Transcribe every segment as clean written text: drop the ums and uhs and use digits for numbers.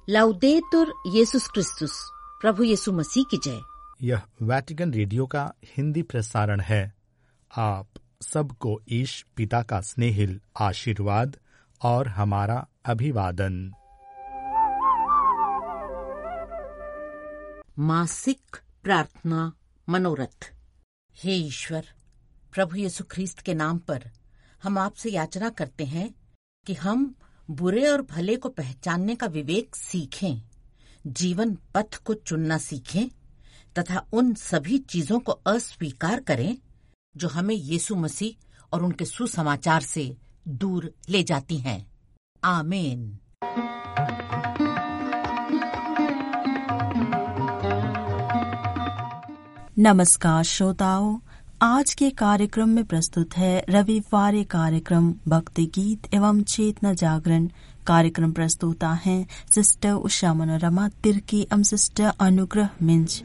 लाउदेतुर येसुस क्रिस्तुस, प्रभु यीशु मसीह की जय। यह वैटिकन रेडियो का हिंदी प्रसारण है। आप सबको ईश पिता का स्नेहिल आशीर्वाद और हमारा अभिवादन। मासिक प्रार्थना मनोरथ। हे ईश्वर, प्रभु यीशु ख्रीस्त के नाम पर हम आपसे याचना करते हैं कि हम बुरे और भले को पहचानने का विवेक सीखें, जीवन पथ को चुनना सीखें तथा उन सभी चीजों को अस्वीकार करें जो हमें यीशु मसीह और उनके सुसमाचार से दूर ले जाती हैं। आमीन। नमस्कार श्रोताओं, आज के कार्यक्रम में प्रस्तुत है रविवार कार्यक्रम भक्ति गीत एवं चेतना जागरण। कार्यक्रम प्रस्तुता हैं सिस्टर उषा मनोरमा तिर्की एवं सिस्टर अनुग्रह मिंज।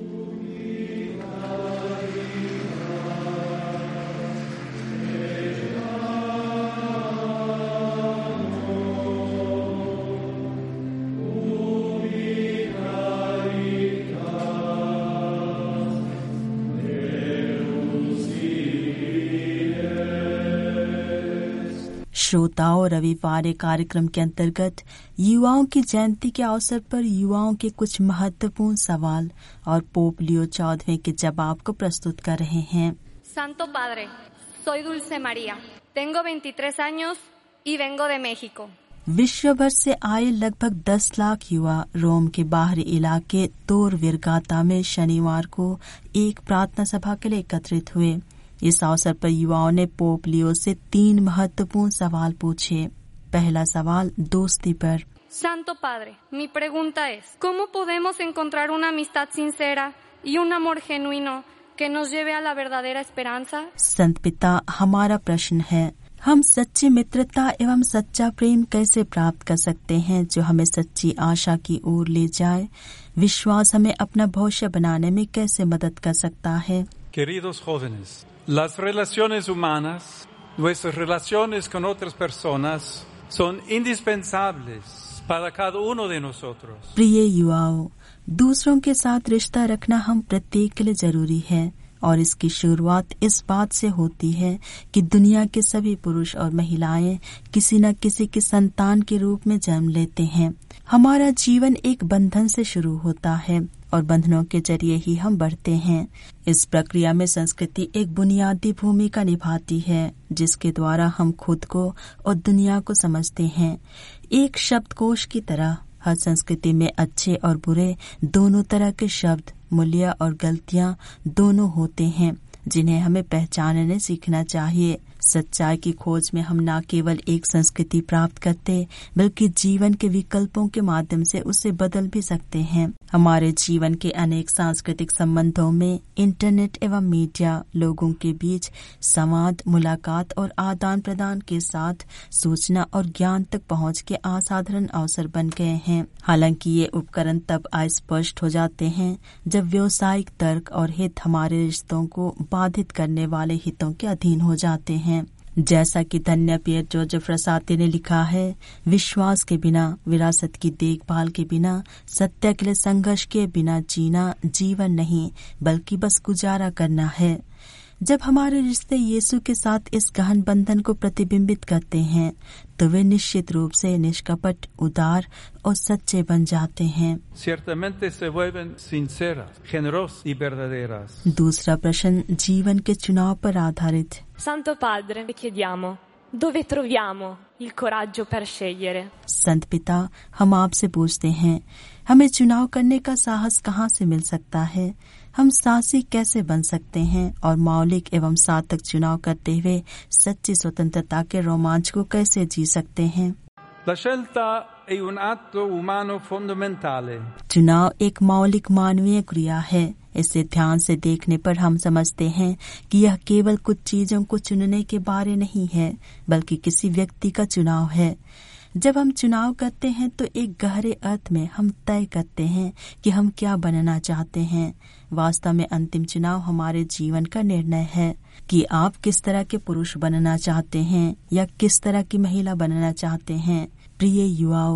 श्रोताओं, रविवार कार्यक्रम के अंतर्गत युवाओं की जयंती के अवसर पर युवाओं के कुछ महत्वपूर्ण सवाल और पोप लियो 14वें के जवाब को प्रस्तुत कर रहे हैं। Santo Padre, soy Dulce María, tengo 23 años y vengo de México। विश्व भर से आए लगभग 10 लाख युवा रोम के बाहरी इलाके तोर विरगाता में शनिवार को एक प्रार्थना सभा के लिए एकत्रित हुए। इस अवसर पर युवाओं ने पोप लियो से 3 महत्वपूर्ण सवाल पूछे। पहला सवाल दोस्ती पर। Santo Padre, mi pregunta es, ¿cómo podemos encontrar una amistad sincera y un amor genuino que nos lleve a la verdadera esperanza? संत पिता, हमारा प्रश्न है, हम सच्ची मित्रता एवं सच्चा प्रेम कैसे प्राप्त कर सकते हैं जो हमें सच्ची आशा की ओर ले जाए? विश्वास हमें अपना भविष्य बनाने में कैसे मदद कर सकता है? Queridos jóvenes, las relaciones humanas, nuestras relaciones con otras personas, son indispensables para cada uno de nosotros। प्रिय युवाओं, दूसरों के साथ रिश्ता रखना हम प्रत्येक के लिए जरूरी है और इसकी शुरुआत इस बात से होती है कि दुनिया के सभी पुरुष और महिलाएं किसी न किसी की संतान के रूप में जन्म लेते हैं। हमारा जीवन एक बंधन से शुरू होता है और बंधनों के जरिए ही हम बढ़ते हैं। इस प्रक्रिया में संस्कृति एक बुनियादी भूमिका निभाती है जिसके द्वारा हम खुद को और दुनिया को समझते हैं। एक शब्दकोश की तरह हर संस्कृति में अच्छे और बुरे दोनों तरह के शब्द, मूल्य और गलतियां दोनों होते हैं जिन्हें हमें पहचानने सीखना चाहिए। सच्चाई की खोज में हम न केवल एक संस्कृति प्राप्त करते बल्कि जीवन के विकल्पों के माध्यम से उसे बदल भी सकते हैं। हमारे जीवन के अनेक सांस्कृतिक संबंधों में इंटरनेट एवं मीडिया लोगों के बीच संवाद, मुलाकात और आदान प्रदान के साथ सूचना और ज्ञान तक पहुंच के असाधारण अवसर बन गए हैं। हालांकि ये उपकरण तब अस्पष्ट हो जाते हैं जब व्यावसायिक तर्क और हित हमारे रिश्तों को बाधित करने वाले हितों के अधीन हो जाते हैं। जैसा कि धन्य पियर जोसेफ रसाते ने लिखा है, विश्वास के बिना, विरासत की देखभाल के बिना, सत्य के लिए संघर्ष के बिना जीना जीवन नहीं बल्कि बस गुजारा करना है। जब हमारे रिश्ते यीशु के साथ इस गहन बंधन को प्रतिबिंबित करते हैं तो वे निश्चित रूप से निष्कपट, उदार और सच्चे बन जाते हैं। Ciertamente se vuelven sinceras, generosas y verdaderas। दूसरा प्रश्न जीवन के चुनाव पर आधारित। Santo Padre, chiediamo dove troviamo il coraggio per scegliere? संत पिता, हम आपसे पूछते हैं, हमें चुनाव करने का साहस कहाँ से मिल सकता है? हम साहसी कैसे बन सकते हैं और मौलिक एवं सार्थक चुनाव करते हुए सच्ची स्वतंत्रता के रोमांच को कैसे जी सकते हैं? La scelta è un atto umano fondamentale। चुनाव एक मौलिक मानवीय क्रिया है। इसे ध्यान से देखने पर हम समझते हैं कि यह केवल कुछ चीजों को चुनने के बारे नहीं है बल्कि किसी व्यक्ति का चुनाव है। जब हम चुनाव करते हैं तो एक गहरे अर्थ में हम तय करते हैं कि हम क्या बनना चाहते हैं। वास्तव में अंतिम चुनाव हमारे जीवन का निर्णय है कि आप किस तरह के पुरुष बनना चाहते हैं या किस तरह की महिला बनना चाहते हैं। प्रिय युवाओं,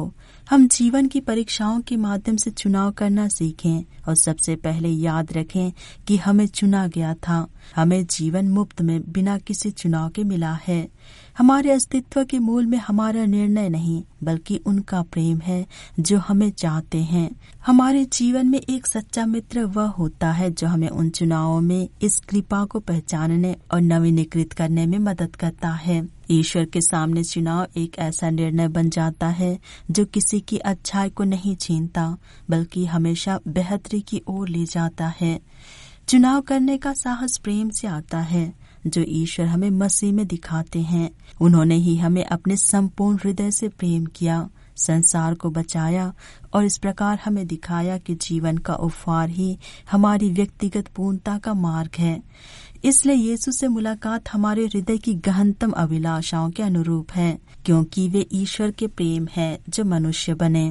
हम जीवन की परीक्षाओं के माध्यम से चुनाव करना सीखें और सबसे पहले याद रखें कि हमें चुना गया था। हमें जीवन मुफ्त में बिना किसी चुनाव के मिला है। हमारे अस्तित्व के मूल में हमारा निर्णय नहीं बल्कि उनका प्रेम है जो हमें चाहते हैं। हमारे जीवन में एक सच्चा मित्र वह होता है जो हमें उन चुनावों में इस कृपा को पहचानने और नवीनीकृत करने में मदद करता है। ईश्वर के सामने चुनाव एक ऐसा निर्णय बन जाता है जो किसी की अच्छाई को नहीं छीनता बल्कि हमेशा बेहतरी की ओर ले जाता है। चुनाव करने का साहस प्रेम से आता है जो ईश्वर हमें मसीह में दिखाते हैं। उन्होंने ही हमें अपने संपूर्ण हृदय से प्रेम किया, संसार को बचाया और इस प्रकार हमें दिखाया कि जीवन का उपहार ही हमारी व्यक्तिगत पूर्णता का मार्ग है। इसलिए यीशु से मुलाकात हमारे हृदय की गहनतम अभिलाषाओं के अनुरूप है, क्योंकि वे ईश्वर के प्रेम है जो मनुष्य बने।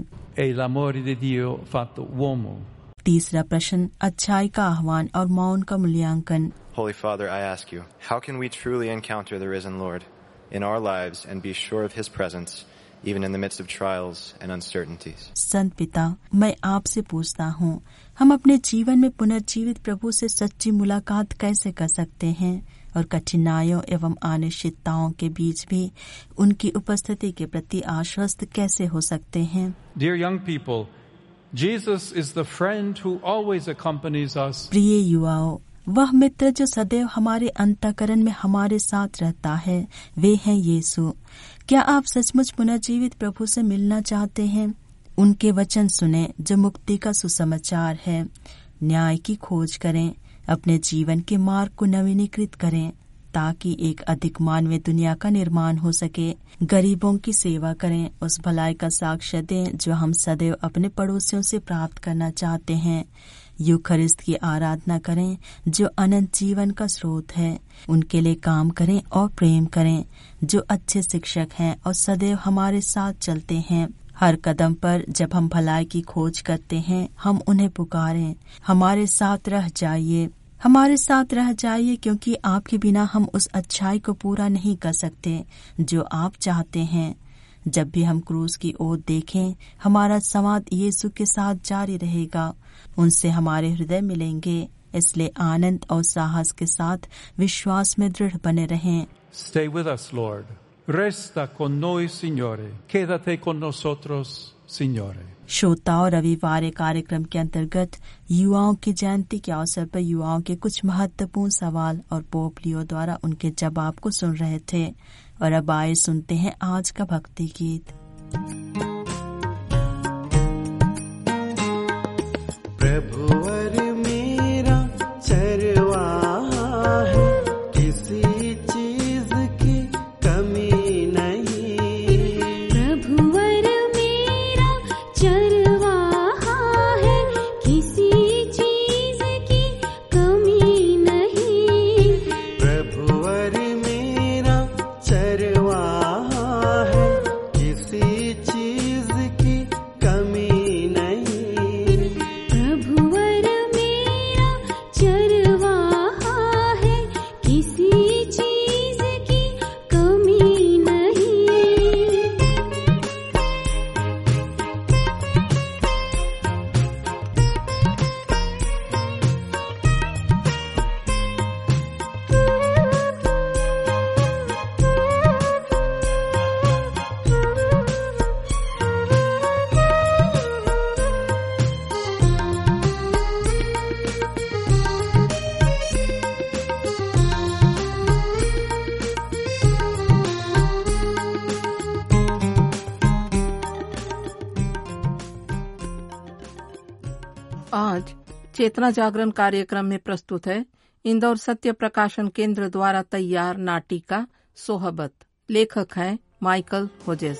तीसरा प्रश्न, अच्छाई का आह्वान और मौन का मूल्यांकन। Holy Father, I ask you, how can we truly encounter the risen Lord in our lives and be sure of His presence, even in the midst of trials and uncertainties? संत पिता, मैं आपसे पूछता हूँ, हम अपने जीवन में पुनर्जीवित प्रभु से सच्ची मुलाकात कैसे कर सकते हैं और कठिनाइयों एवं अनिश्चितताओं के बीच भी उनकी उपस्थिति के प्रति आश्वस्त कैसे हो सकते हैं? Dear young people, Jesus is the friend who always accompanies us. प्रिय युवाओं, वह मित्र जो सदैव हमारे अंतःकरण में हमारे साथ रहता है, वे हैं यीशु। क्या आप सचमुच पुनर्जीवित प्रभु से मिलना चाहते हैं? उनके वचन सुने जो मुक्ति का सुसमाचार है। न्याय की खोज करें, अपने जीवन के मार्ग को नवीनीकृत करें ताकि एक अधिक मानवीय दुनिया का निर्माण हो सके। गरीबों की सेवा करें, उस भलाई का साक्ष्य दें जो हम सदैव अपने पड़ोसियों से प्राप्त करना चाहते हैं। यूखरिस्त की आराधना करें जो अनंत जीवन का स्रोत है। उनके लिए काम करें और प्रेम करें जो अच्छे शिक्षक हैं और सदैव हमारे साथ चलते हैं। हर कदम पर जब हम भलाई की खोज करते हैं, हम उन्हें पुकारें, हमारे साथ रह जाइए, हमारे साथ रह जाइए, क्योंकि आपके बिना हम उस अच्छाई को पूरा नहीं कर सकते जो आप चाहते हैं। जब भी हम क्रूस की ओर देखें, हमारा संवाद यीशु के साथ जारी रहेगा। उनसे हमारे हृदय मिलेंगे। इसलिए आनंद और साहस के साथ विश्वास में दृढ़ बने रहें। Stay with us, Lord. Resta con noi, Signore. Quédate con nosotros, Signore. श्रोताओं, रविवार कार्यक्रम के अंतर्गत युवाओं की जयंती के अवसर पर युवाओं के कुछ महत्वपूर्ण सवाल और पोप लियो द्वारा उनके जवाब को सुन रहे थे। और अब आइए सुनते हैं आज का भक्ति गीत। प्रभुवर मेरा चरवाहा है, किसी चीज की कमी नहीं। प्रभुवर मेरा चरवाहा है, किसी चीज की कमी नहीं। प्रभुवर मेरा चरवाहा है, किसी चीज की कमी नहीं। प्रभुवर मेरा चरवाहा है, किसी चीज की कमी नहीं। आज चेतना जागरण कार्यक्रम में प्रस्तुत है इंदौर सत्य प्रकाशन केंद्र द्वारा तैयार नाटिका सोहबत। लेखक हैं माइकल होजेस।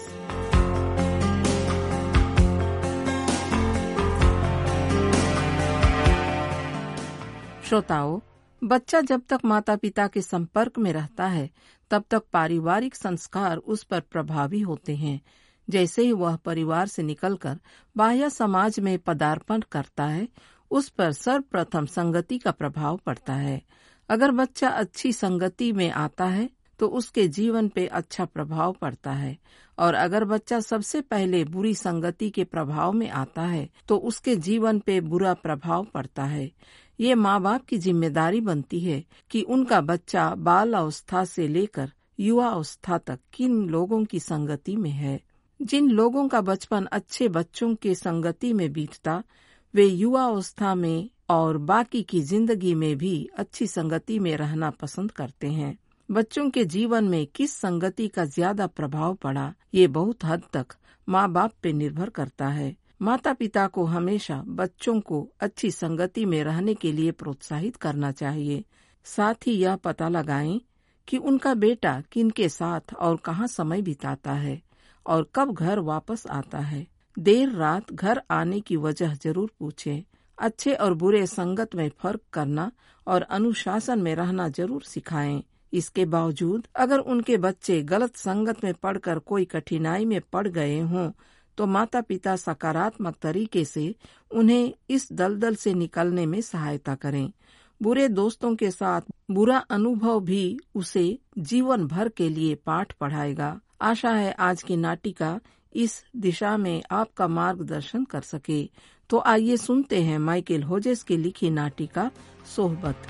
श्रोताओं, बच्चा जब तक माता पिता के संपर्क में रहता है तब तक पारिवारिक संस्कार उस पर प्रभावी होते हैं। जैसे ही वह परिवार से निकलकर बाह्य समाज में पदार्पण करता है, उस पर सर्वप्रथम संगति का प्रभाव पड़ता है। अगर बच्चा अच्छी संगति में आता है तो उसके जीवन पे अच्छा प्रभाव पड़ता है, और अगर बच्चा सबसे पहले बुरी संगति के प्रभाव में आता है तो उसके जीवन पे बुरा प्रभाव पड़ता है। ये माँ बाप की जिम्मेदारी बनती है कि उनका बच्चा बाल अवस्था से लेकर युवा अवस्था तक किन लोगों की संगति में है। जिन लोगों का बचपन अच्छे बच्चों के संगति में बीतता, वे युवा अवस्था में और बाकी की जिंदगी में भी अच्छी संगति में रहना पसंद करते हैं। बच्चों के जीवन में किस संगति का ज्यादा प्रभाव पड़ा, ये बहुत हद तक माँ बाप पे निर्भर करता है। माता पिता को हमेशा बच्चों को अच्छी संगति में रहने के लिए प्रोत्साहित करना चाहिए। साथ ही यह पता लगाएं कि उनका बेटा किनके साथ और कहाँ समय बिताता है और कब घर वापस आता है। देर रात घर आने की वजह जरूर पूछें। अच्छे और बुरे संगत में फर्क करना और अनुशासन में रहना जरूर सिखाएं। इसके बावजूद अगर उनके बच्चे गलत संगत में पड़कर कोई कठिनाई में पड़ गए हों तो माता पिता सकारात्मक तरीके से उन्हें इस दलदल से निकलने में सहायता करें। बुरे दोस्तों के साथ बुरा अनुभव भी उसे जीवन भर के लिए पाठ पढ़ाएगा। आशा है आज की नाटिका इस दिशा में आपका मार्गदर्शन कर सके। तो आइए सुनते हैं माइकल होजेस की लिखी नाटिका सोहबत।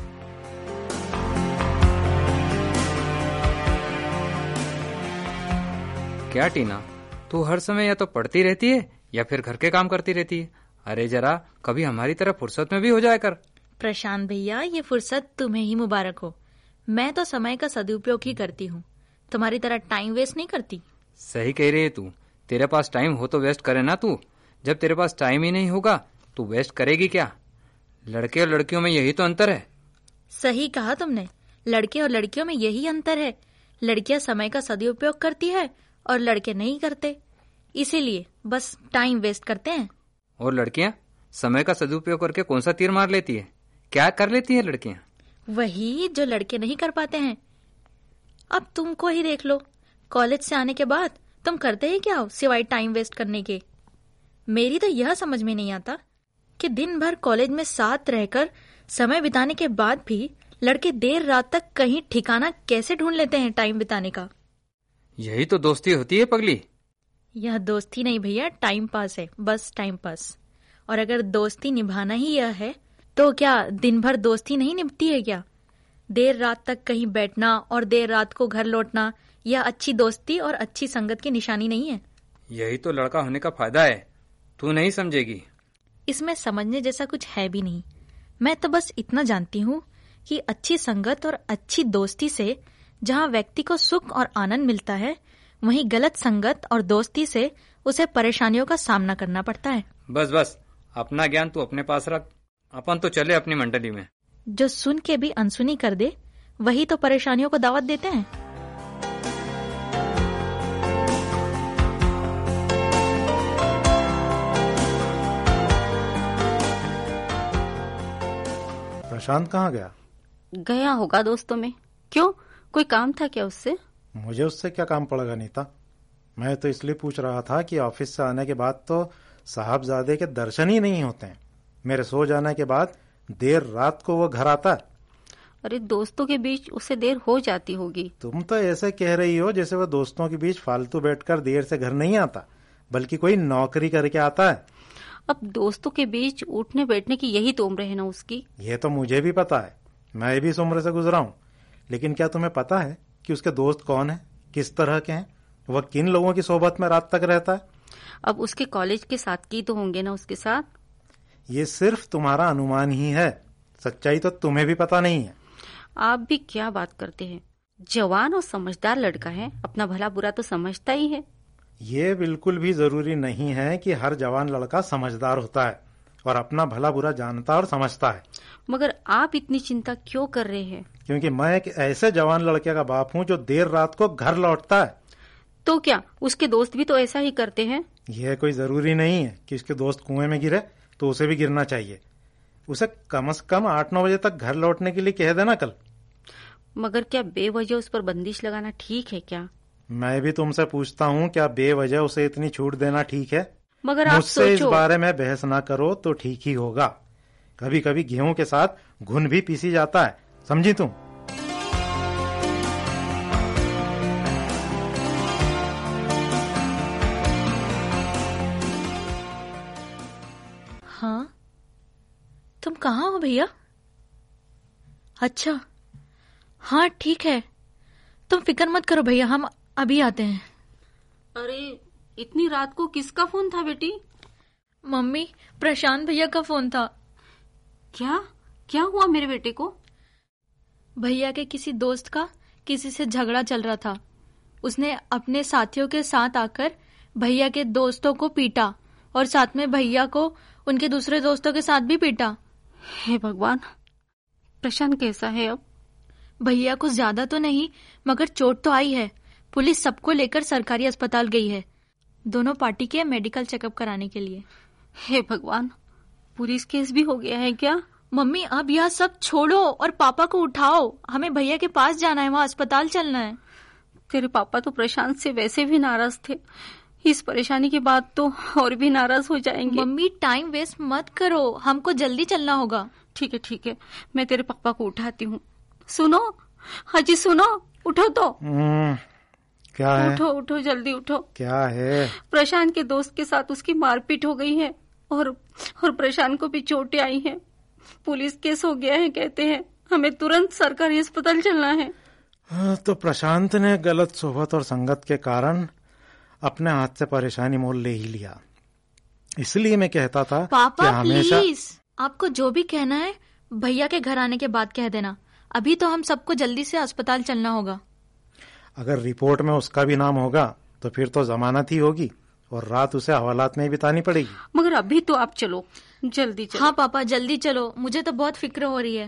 क्या टीना, तू हर समय या तो पढ़ती रहती है या फिर घर के काम करती रहती है। अरे जरा कभी हमारी तरह फुर्सत में भी हो जाया कर। प्रशांत भैया, ये फुर्सत तुम्हें ही मुबारक हो। मैं तो समय का सदुपयोग ही करती हूँ, तुम्हारी तरह टाइम वेस्ट नहीं करती। सही कह रही है तू। तेरे पास टाइम हो तो वेस्ट करे ना तू। जब तेरे पास टाइम ही नहीं होगा तो वेस्ट करेगी क्या? लड़के और लड़कियों में यही तो अंतर है। सही कहा तुमने, लड़के और लड़कियों में यही अंतर है। लड़कियां समय का सदुपयोग करती है और लड़के नहीं करते, इसीलिए बस टाइम वेस्ट करते हैं। और लड़कियां समय का सदुपयोग करके कौन सा तीर मार लेती है? क्या कर लेती है लड़कियां? वही जो लड़के नहीं कर पाते हैं। अब तुमको ही देख लो, कॉलेज से आने के बाद तुम करते ही क्या हो सिवाय टाइम वेस्ट करने के? मेरी तो यह समझ में नहीं आता कि दिन भर कॉलेज में साथ रहकर समय बिताने के बाद भी लड़के देर रात तक कहीं ठिकाना कैसे ढूंढ लेते हैं टाइम बिताने का। यही तो दोस्ती होती है पगली। यह दोस्ती नहीं भैया, टाइम पास है, बस टाइम पास। और अगर दोस्ती निभाना ही यह है तो क्या दिन भर दोस्ती नहीं निभती है क्या? देर रात तक कहीं बैठना और देर रात को घर लौटना, यह अच्छी दोस्ती और अच्छी संगत की निशानी नहीं है। यही तो लड़का होने का फायदा है, तू नहीं समझेगी। इसमें समझने जैसा कुछ है भी नहीं। मैं तो बस इतना जानती हूँ कि अच्छी संगत और अच्छी दोस्ती से जहाँ व्यक्ति को सुख और आनंद मिलता है, वहीं गलत संगत और दोस्ती से उसे परेशानियों का सामना करना पड़ता है। बस बस, अपना ज्ञान तू अपने पास रख, अपन तो चले अपनी मंडली में। जो सुन के भी अनसुनी कर दे वही तो परेशानियों को दावत देते हैं। प्रशांत कहाँ गया? गया होगा दोस्तों में। क्यों, कोई काम था क्या उससे? मुझे उससे क्या काम पड़ेगा नीता। मैं तो इसलिए पूछ रहा था कि ऑफिस से आने के बाद तो साहबजादे के दर्शन ही नहीं होते हैं। मेरे सो जाने के बाद देर रात को वो घर आता है। अरे दोस्तों के बीच उसे देर हो जाती होगी। तुम तो ऐसे कह रही हो जैसे वो दोस्तों के बीच फालतू बैठकर देर से घर नहीं आता, बल्कि कोई नौकरी करके आता है। अब दोस्तों के बीच उठने बैठने की यही तो उम्र है ना उसकी। ये तो मुझे भी पता है, मैं भी इस उम्र से गुजरा हूँ। लेकिन क्या तुम्हें पता है कि उसके दोस्त कौन है, किस तरह के हैं, वह किन लोगों की सोबत में रात तक रहता है? अब उसके कॉलेज के साथ की तो होंगे ना उसके साथ। ये सिर्फ तुम्हारा अनुमान ही है, सच्चाई तो तुम्हें भी पता नहीं है। आप भी क्या बात करते हैं। जवान और समझदार लड़का है, अपना भला बुरा तो समझता ही है। ये बिल्कुल भी जरूरी नहीं है कि हर जवान लड़का समझदार होता है और अपना भला बुरा जानता और समझता है। मगर आप इतनी चिंता क्यों कर रहे हैं? क्योंकि मैं एक ऐसे जवान लड़के का बाप हूँ जो देर रात को घर लौटता है। तो क्या उसके दोस्त भी तो ऐसा ही करते हैं? यह कोई जरूरी नहीं है कि उसके दोस्त कुएं में गिरे तो उसे भी गिरना चाहिए। उसे कम से कम 8-9 बजे तक घर लौटने के लिए कह देना कल। मगर क्या बेवजह उस पर बंदिश लगाना ठीक है क्या? मैं भी तुमसे पूछता हूँ, क्या बेवजह उसे इतनी छूट देना ठीक है? मगर आप मुझसे इस बारे में बहस ना करो तो ठीक ही होगा। कभी कभी गेहूं के साथ घुन भी पीसी जाता है, समझी तुम? भैया? अच्छा, हाँ ठीक है, तुम फिक्र मत करो भैया, हम अभी आते हैं। अरे इतनी रात को किसका फोन था बेटी? मम्मी, प्रशांत भैया का फोन था। क्या क्या हुआ मेरे बेटे को? भैया के किसी दोस्त का किसी से झगड़ा चल रहा था। उसने अपने साथियों के साथ आकर भैया के दोस्तों को पीटा और साथ में भैया को उनके दूसरे दोस्तों के साथ भी पीटा। हे भगवान, प्रशांत कैसा है अब? भैया कुछ ज्यादा तो नहीं, मगर चोट तो आई है। पुलिस सबको लेकर सरकारी अस्पताल गई है, दोनों पार्टी के मेडिकल चेकअप कराने के लिए। हे भगवान, पुलिस केस भी हो गया है क्या? मम्मी, अब यह सब छोड़ो और पापा को उठाओ, हमें भैया के पास जाना है, वहाँ अस्पताल चलना है। तेरे पापा तो प्रशांत से वैसे भी नाराज थे, इस परेशानी के बाद तो और भी नाराज हो जाएंगे। मम्मी, टाइम वेस्ट मत करो, हमको जल्दी चलना होगा। ठीक है, मैं तेरे पापा को उठाती हूँ। सुनो, हाजी सुनो, उठो तो। क्या है? उठो जल्दी उठो। क्या है? प्रशांत के दोस्त के साथ उसकी मारपीट हो गई है और प्रशांत को भी चोटें आई हैं। पुलिस केस हो गया है कहते हैं, हमें तुरंत सरकारी अस्पताल चलना है। तो प्रशांत ने गलत सोहबत और संगत के कारण अपने हाथ से परेशानी मोल ले ही लिया। इसलिए मैं कहता था पापा कि हमेशा... प्लीज, आपको जो भी कहना है भैया के घर आने के बाद कह देना। अभी तो हम सबको जल्दी से अस्पताल चलना होगा। अगर रिपोर्ट में उसका भी नाम होगा तो फिर तो जमानत ही होगी और रात उसे हवालात में बितानी पड़ेगी। मगर अभी तो आप चलो, जल्दी चलो। हाँ पापा, जल्दी चलो, मुझे तो बहुत फिक्र हो रही है।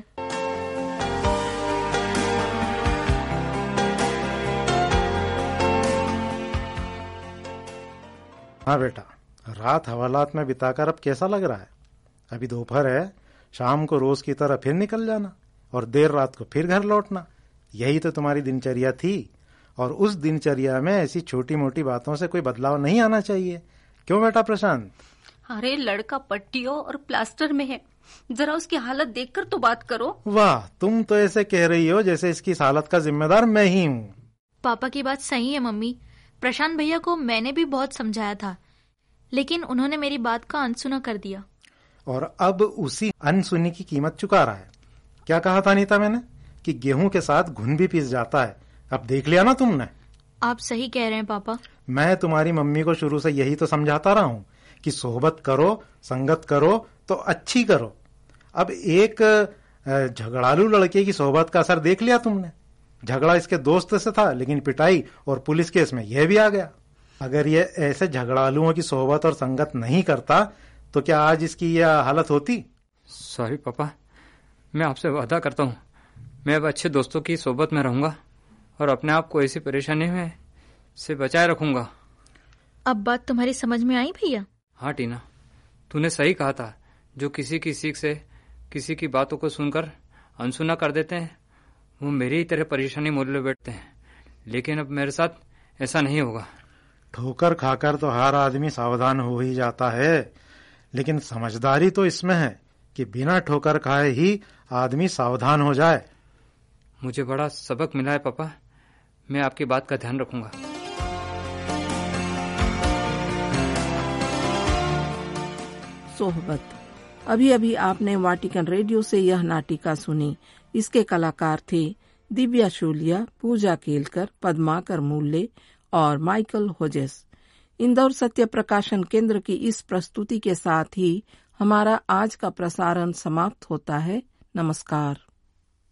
हाँ बेटा, रात हवालात में बिताकर अब कैसा लग रहा है? अभी दोपहर है, शाम को रोज की तरह फिर निकल जाना और देर रात को फिर घर लौटना, यही तो तुम्हारी दिनचर्या थी। और उस दिनचर्या में ऐसी छोटी मोटी बातों से कोई बदलाव नहीं आना चाहिए। क्यों बेटा प्रशांत? अरे लड़का पट्टियों और प्लास्टर में है, जरा उसकी हालत देखकर तो बात करो। वाह, तुम तो ऐसे कह रही हो जैसे इसकी हालत का जिम्मेदार मैं ही हूँ। पापा की बात सही है मम्मी। प्रशांत भैया को मैंने भी बहुत समझाया था, लेकिन उन्होंने मेरी बात का अनसुना कर दिया और अब उसी अनसुनी की कीमत चुका रहा है। क्या कहा था नीता मैंने कि गेहूं के साथ घुन भी पिस जाता है। अब देख लिया ना तुमने। आप सही कह रहे हैं पापा। मैं तुम्हारी मम्मी को शुरू से यही तो समझाता रहा हूँ कि सोहबत करो, संगत करो तो अच्छी करो। अब एक झगड़ालू लड़के की सोहबत का असर देख लिया तुमने। झगड़ा इसके दोस्त से था, लेकिन पिटाई और पुलिस केस में यह भी आ गया। अगर ये ऐसे झगड़ालुओं की सोहबत और संगत नहीं करता तो क्या आज इसकी यह हालत होती? सॉरी पापा, मैं आपसे वादा करता हूँ मैं अब अच्छे दोस्तों की सोहबत में रहूंगा और अपने आप को ऐसी परेशानी में से बचाए रखूंगा। अब बात तुम्हारी समझ में आई भैया? हाँ टीना, तूने सही कहा था। जो किसी की सीख से किसी की बातों को सुनकर अनसुना कर देते हैं वो मेरी ही तरह परेशानी मोल ले बैठते हैं, लेकिन अब मेरे साथ ऐसा नहीं होगा। ठोकर खाकर तो हर आदमी सावधान हो ही जाता है, लेकिन समझदारी तो इसमें है कि बिना ठोकर खाए ही आदमी सावधान हो जाए। मुझे बड़ा सबक मिला है पापा, मैं आपकी बात का ध्यान रखूंगा। सोहबत। अभी अभी आपने वाटिकन रेडियो से यह नाटिका सुनी। इसके कलाकार थे दिव्या शूलिया, पूजा केलकर, पद्माकर मूल्य और माइकल होजेस। इंदौर सत्य प्रकाशन केंद्र की इस प्रस्तुति के साथ ही हमारा आज का प्रसारण समाप्त होता है। नमस्कार।